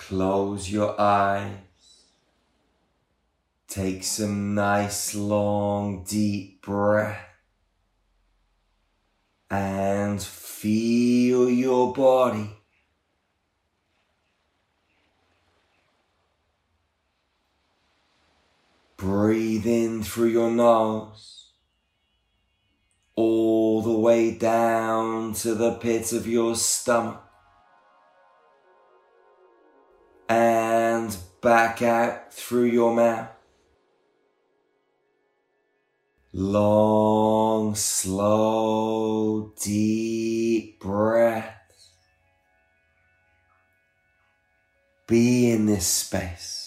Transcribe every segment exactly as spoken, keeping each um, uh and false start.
Close your eyes. Take some nice long deep breath and feel your body. Breathe in through your nose, all the way down to the pit of your stomach, and back out through your mouth. Long, slow, deep breaths. Be in this space.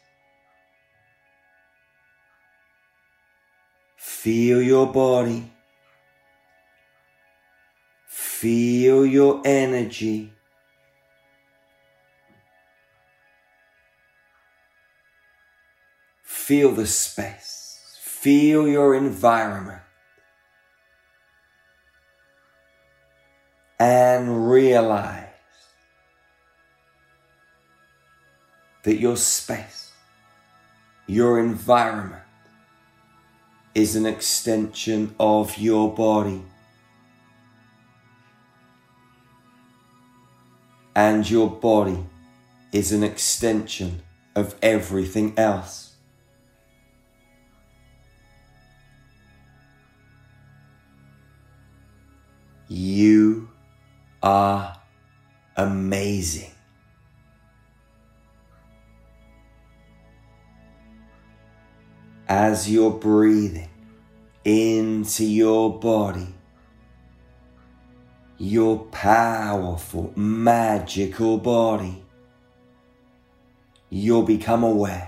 Feel your body. Feel your energy. Feel the space. Feel your environment. And realize that your space, your environment, is an extension of your body. And your body is an extension of everything else. You are amazing. As you're breathing into your body, your powerful, magical body, you'll become aware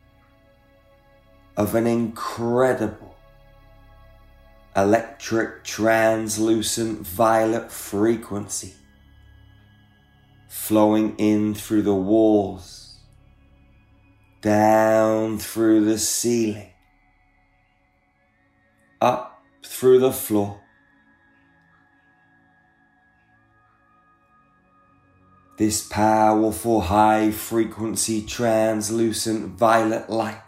of an incredible electric translucent violet frequency flowing in through the walls, down through the ceiling, up through the floor. This powerful high frequency translucent violet light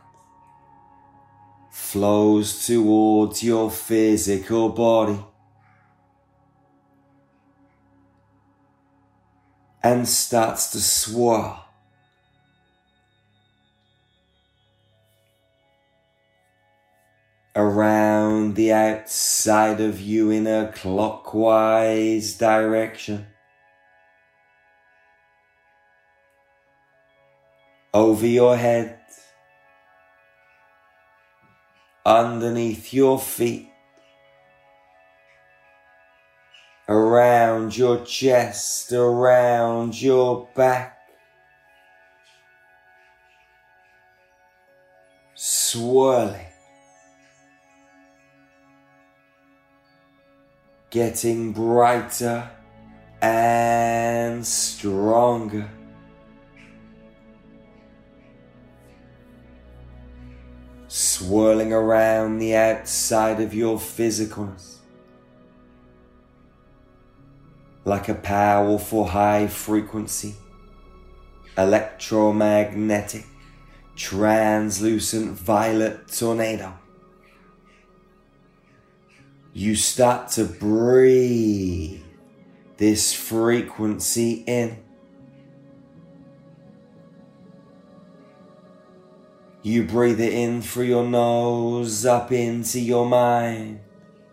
flows towards your physical body and starts to swirl around the outside of you in a clockwise direction, over your head, underneath your feet, around your chest, around your back, swirling, getting brighter and stronger. Swirling around the outside of your physicalness like a powerful high frequency, electromagnetic, translucent violet tornado. You start to breathe this frequency in. You breathe it in through your nose, up into your mind.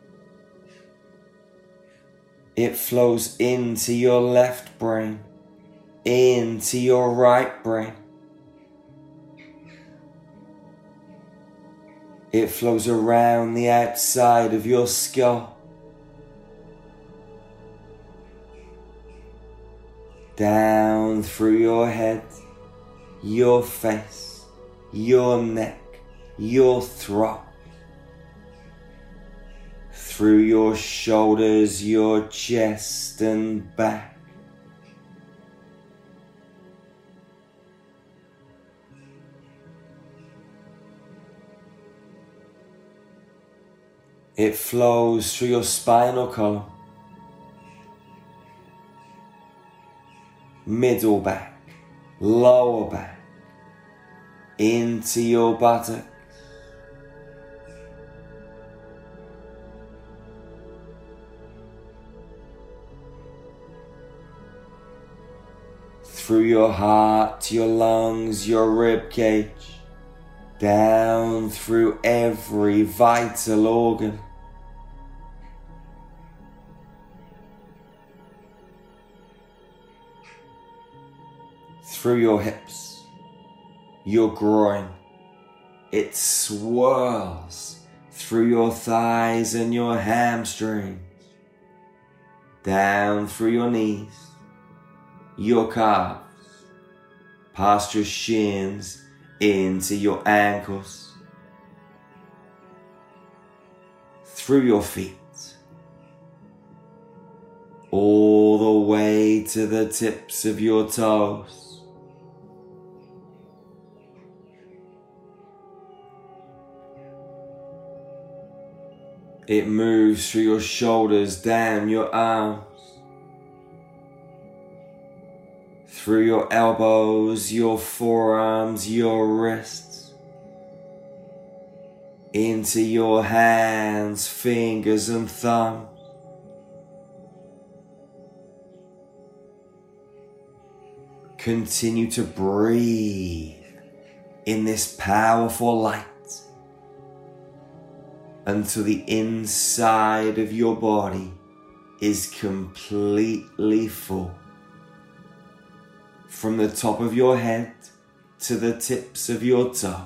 It flows into your left brain, into your right brain. It flows around the outside of your skull, down through your head, your face, your neck, your throat, through your shoulders, your chest and back. It flows through your spinal column, middle back, lower back, into your buttocks, through your heart, your lungs, your rib cage, down through every vital organ. Through your hips, your groin, it swirls through your thighs and your hamstrings, down through your knees, your calves, past your shins, into your ankles, through your feet, all the way to the tips of your toes. It moves through your shoulders, down your arms, through your elbows, your forearms, your wrists, into your hands, fingers and thumbs. Continue to breathe in this powerful light until the inside of your body is completely full. From the top of your head to the tips of your toes.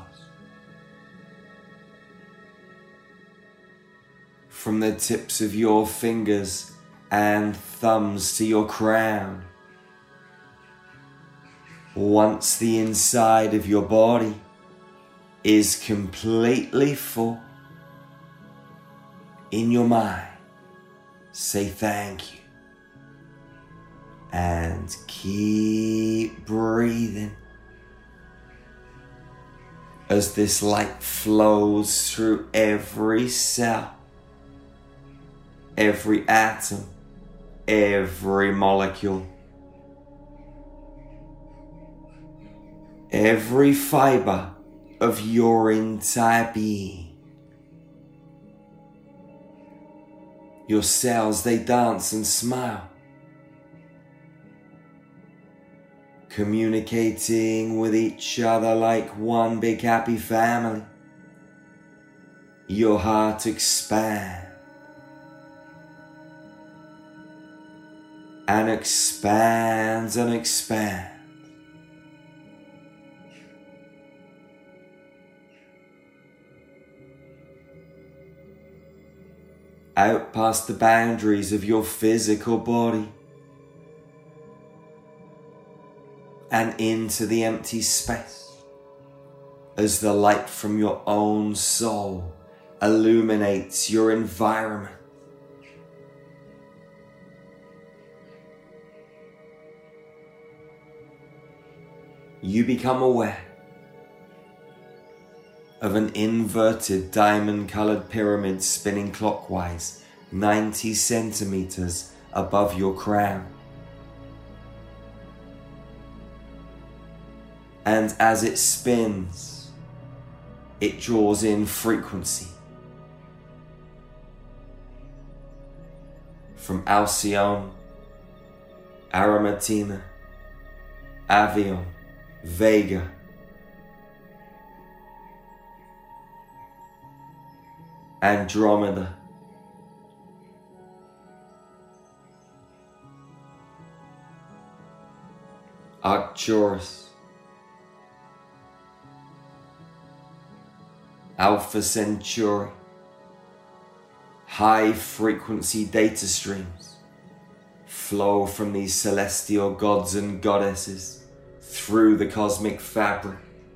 From the tips of your fingers and thumbs to your crown. Once the inside of your body is completely full, in your mind, say thank you. And keep breathing as this light flows through every cell, every atom, every molecule, every fiber of your entire being. Your cells, they dance and smile, communicating with each other like one big happy family. Your heart expands and expands and expands. Out past the boundaries of your physical body and into the empty space as the light from your own soul illuminates your environment. You become aware of an inverted diamond-colored pyramid spinning clockwise ninety centimeters above your crown. And as it spins, it draws in frequency from Alcyone, Arimatina, Avion, Vega, Andromeda, Arcturus, Alpha Centauri. High frequency data streams flow from these celestial gods and goddesses through the cosmic fabric,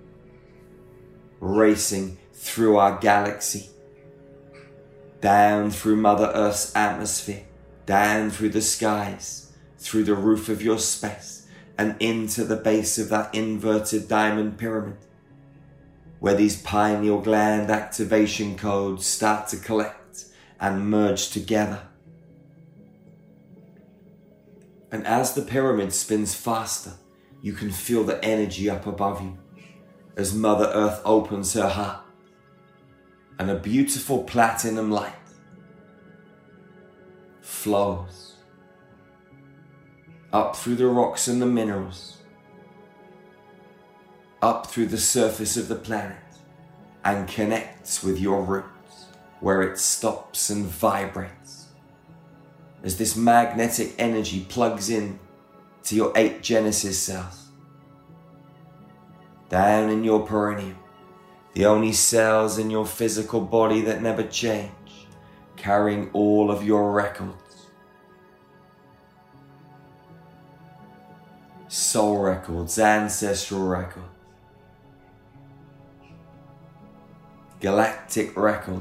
racing through our galaxy, down through Mother Earth's atmosphere, down through the skies, through the roof of your space, and into the base of that inverted diamond pyramid, where these pineal gland activation codes start to collect and merge together. And as the pyramid spins faster you can feel the energy up above you as Mother Earth opens her heart and a beautiful platinum light flows up through the rocks and the minerals, up through the surface of the planet, and connects with your roots, where it stops and vibrates as this magnetic energy plugs in to your eight Genesis cells, down in your perineum, the only cells in your physical body that never change, carrying all of your records, soul records, ancestral records, galactic records.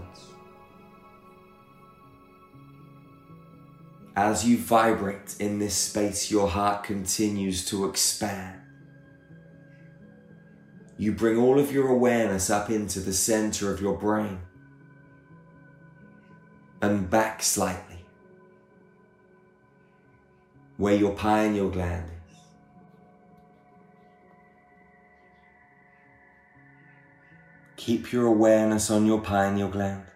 As you vibrate in this space, your heart continues to expand. You bring all of your awareness up into the center of your brain and back slightly, where your pineal gland is. Keep your awareness on your pineal gland.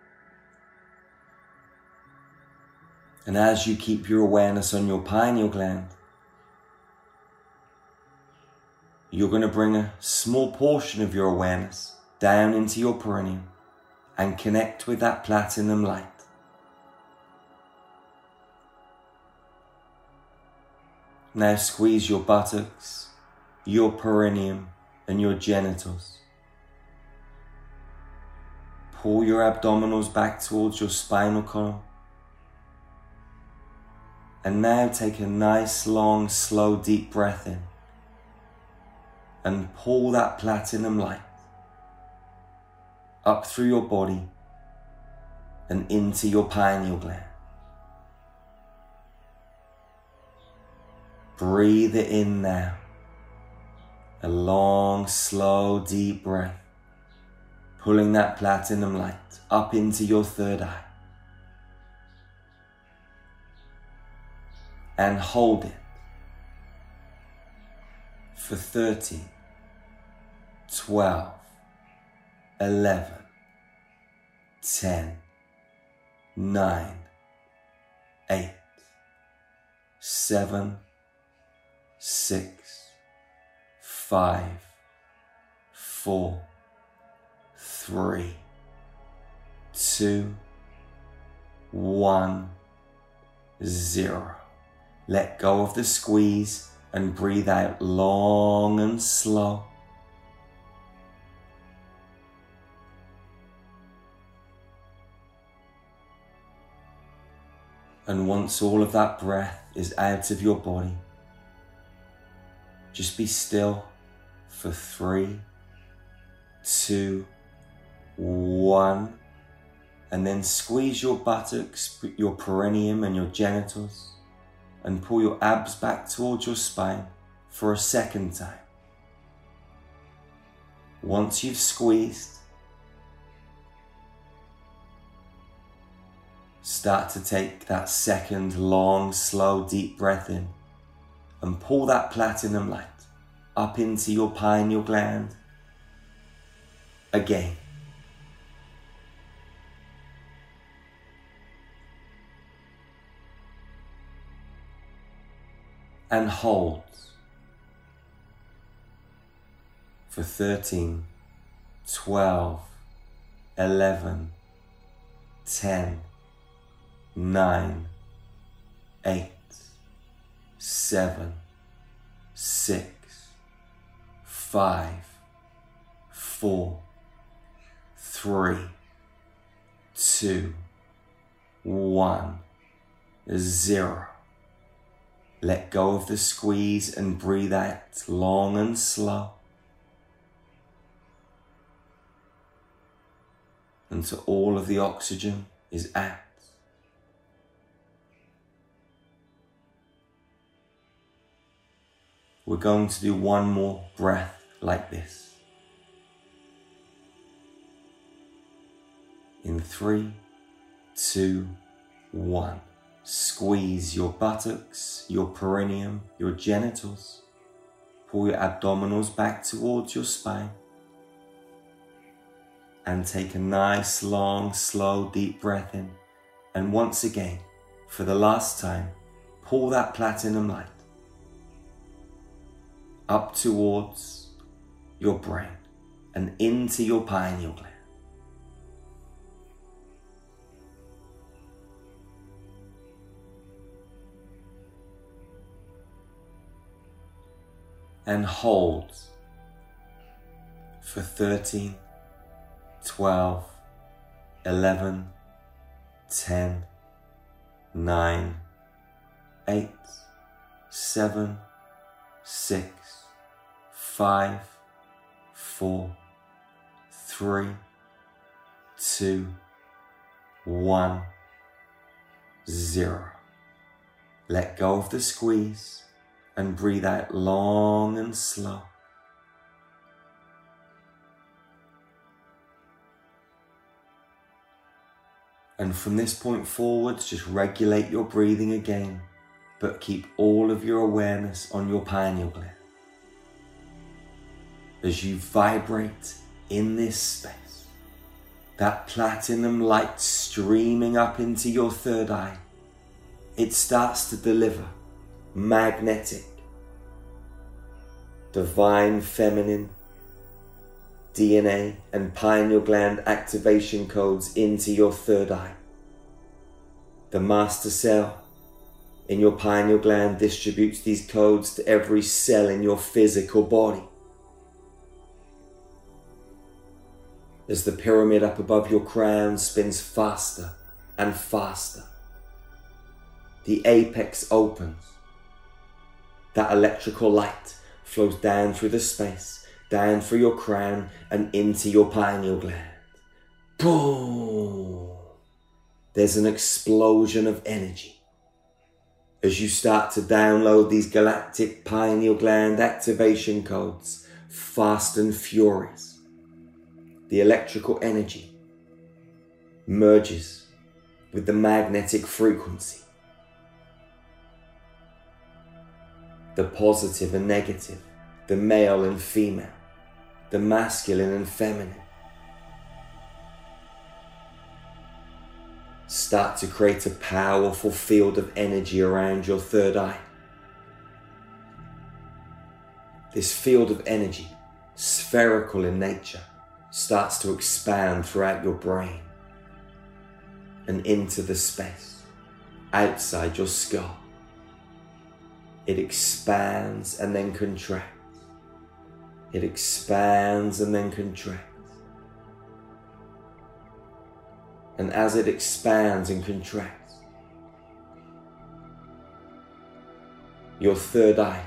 And as you keep your awareness on your pineal gland, you're going to bring a small portion of your awareness down into your perineum and connect with that platinum light. Now squeeze your buttocks, your perineum, and your genitals. Pull your abdominals back towards your spinal column. And now take a nice, long, slow, deep breath in. And pull that platinum light up through your body and into your pineal gland. Breathe it in now. A long, slow, deep breath. Pulling that platinum light up into your third eye. And hold it for thirteen, twelve, eleven, ten, nine, eight, seven, six, five, four, three, two, one, zero. Let go of the squeeze and breathe out long and slow. And once all of that breath is out of your body, just be still for three, two, one, and then squeeze your buttocks, your perineum and your genitals, and pull your abs back towards your spine for a second time. Once you've squeezed, start to take that second long, slow, deep breath in and pull that platinum light up into your pineal gland again. And hold for thirteen, twelve, eleven, ten, nine, eight, seven, six, five, four, three, two, one, zero. Let go of the squeeze and breathe out long and slow until all of the oxygen is out. We're going to do one more breath like this. In three, two, one. Squeeze your buttocks, your perineum, your genitals, Pull your abdominals back towards your spine. And take a nice, long, slow, deep breath in. And once again, for the last time, pull that platinum light up towards your brain and into your pineal gland. And hold for thirteen, twelve, eleven, ten, nine, eight, seven, six, five, four, three, two, one, zero. Let go of the squeeze and breathe out long and slow. And from this point forwards, just regulate your breathing again, but keep all of your awareness on your pineal gland. As you vibrate in this space, that platinum light streaming up into your third eye, it starts to deliver magnetic, divine feminine D N A and pineal gland activation codes into your third eye. The master cell in your pineal gland distributes these codes to every cell in your physical body. As the pyramid up above your crown spins faster and faster, the apex opens. That electrical light flows down through the space, down through your crown and into your pineal gland. Boom! There's an explosion of energy as you start to download these galactic pineal gland activation codes fast and furious. The electrical energy merges with the magnetic frequency. The positive and negative, the male and female, the masculine and feminine, start to create a powerful field of energy around your third eye. This field of energy, spherical in nature, starts to expand throughout your brain and into the space outside your skull. It expands and then contracts. It expands and then contracts. And as it expands and contracts, your third eye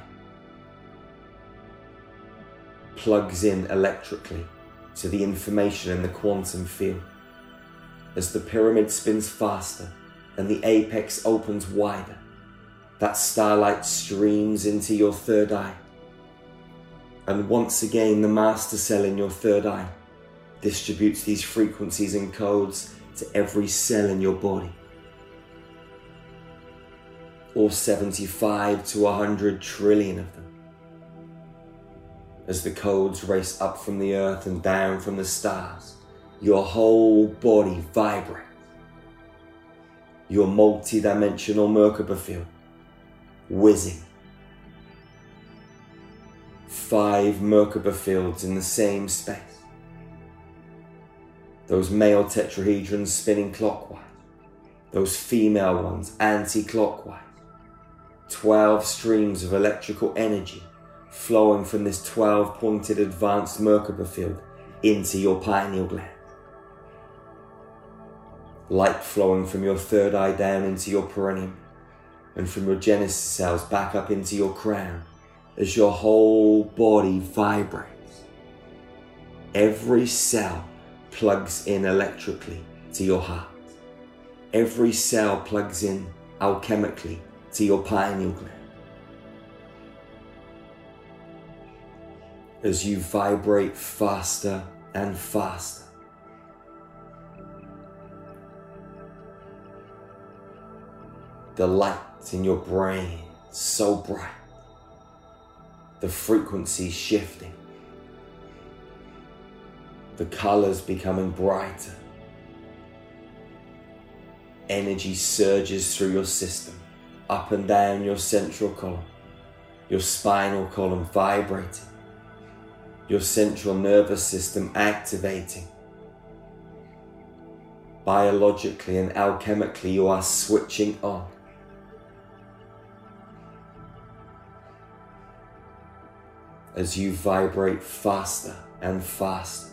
plugs in electrically to the information in the quantum field. As the pyramid spins faster and the apex opens wider, that starlight streams into your third eye. And once again, the master cell in your third eye distributes these frequencies and codes to every cell in your body. All seventy-five to one hundred trillion of them. As the codes race up from the earth and down from the stars, your whole body vibrates. Your multi-dimensional Merkaba field whizzing. Five Merkaba fields in the same space. Those male tetrahedrons spinning clockwise. Those female ones anti-clockwise. Twelve streams of electrical energy flowing from this twelve-pointed advanced Merkaba field into your pineal gland. Light flowing from your third eye down into your perineum, and from your genesis cells back up into your crown as your whole body vibrates. Every cell plugs in electrically to your heart. Every cell plugs in alchemically to your pineal gland. As you vibrate faster and faster, the light in your brain so bright, the frequency shifting, the colors becoming brighter. Energy surges through your system, up and down your central column, your spinal column vibrating, your central nervous system activating. Biologically and alchemically, you are switching on. As you vibrate faster and faster,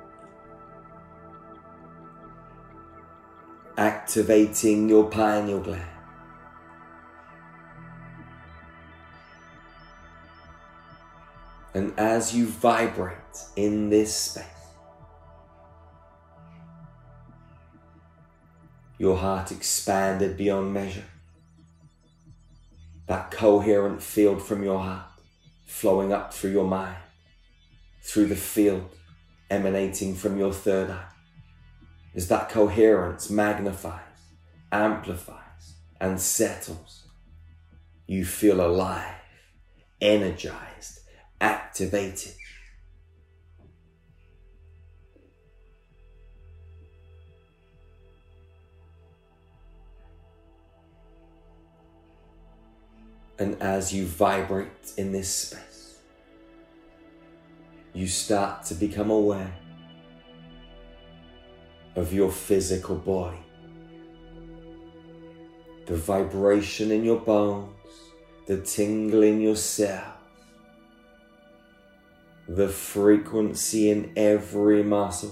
activating your pineal gland. And as you vibrate in this space, your heart expanded beyond measure. That coherent field from your heart flowing up through your mind, through the field emanating from your third eye. As that coherence magnifies, amplifies, and settles, you feel alive, energized, activated. And as you vibrate in this space, you start to become aware of your physical body. The vibration in your bones, the tingle in your cells, the frequency in every muscle.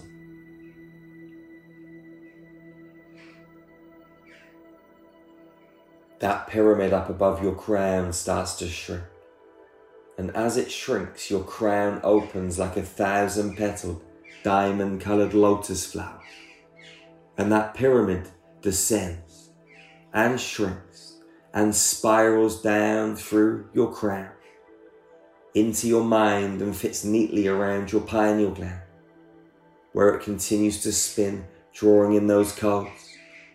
That pyramid up above your crown starts to shrink. And as it shrinks, your crown opens like a thousand petaled, diamond colored lotus flower. And that pyramid descends and shrinks and spirals down through your crown into your mind and fits neatly around your pineal gland, where it continues to spin, drawing in those codes.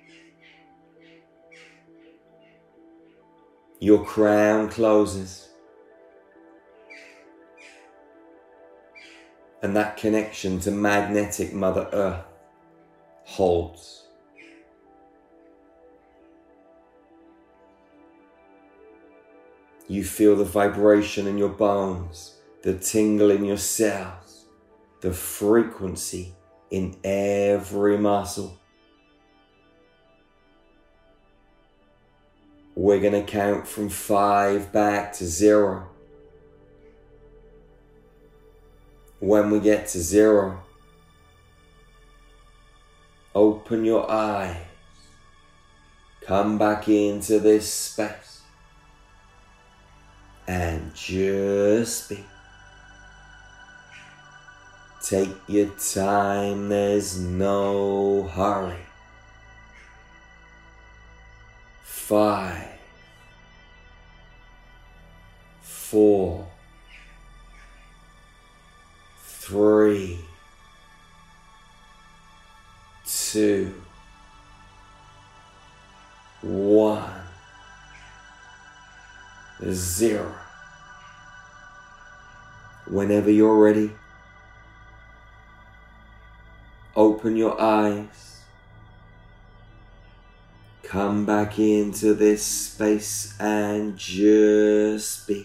Your crown closes, and that connection to magnetic Mother Earth holds. You feel the vibration in your bones, the tingle in your cells, the frequency in every muscle. We're going to count from five back to zero. When we get to zero, open your eyes, come back into this space, and just be. Take your time, there's no hurry. Five, four, three, two, one, zero. Whenever you're ready, open your eyes, come back into this space and just be.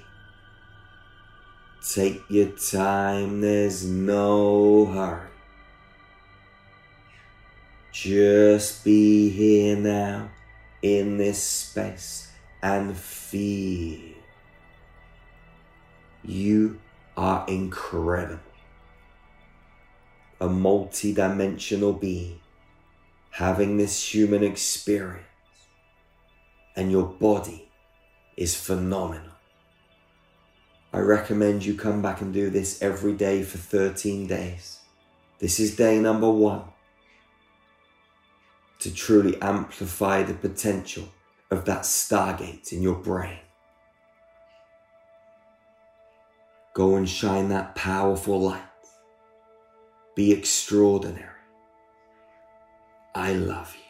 Take your time, there's no hurry. Just be here now in this space and feel. You are incredible. A multi-dimensional being having this human experience, and your body is phenomenal. I recommend you come back and do this every day for thirteen days. This is day number one. To truly amplify the potential of that stargate in your brain. Go and shine that powerful light. Be extraordinary. I love you.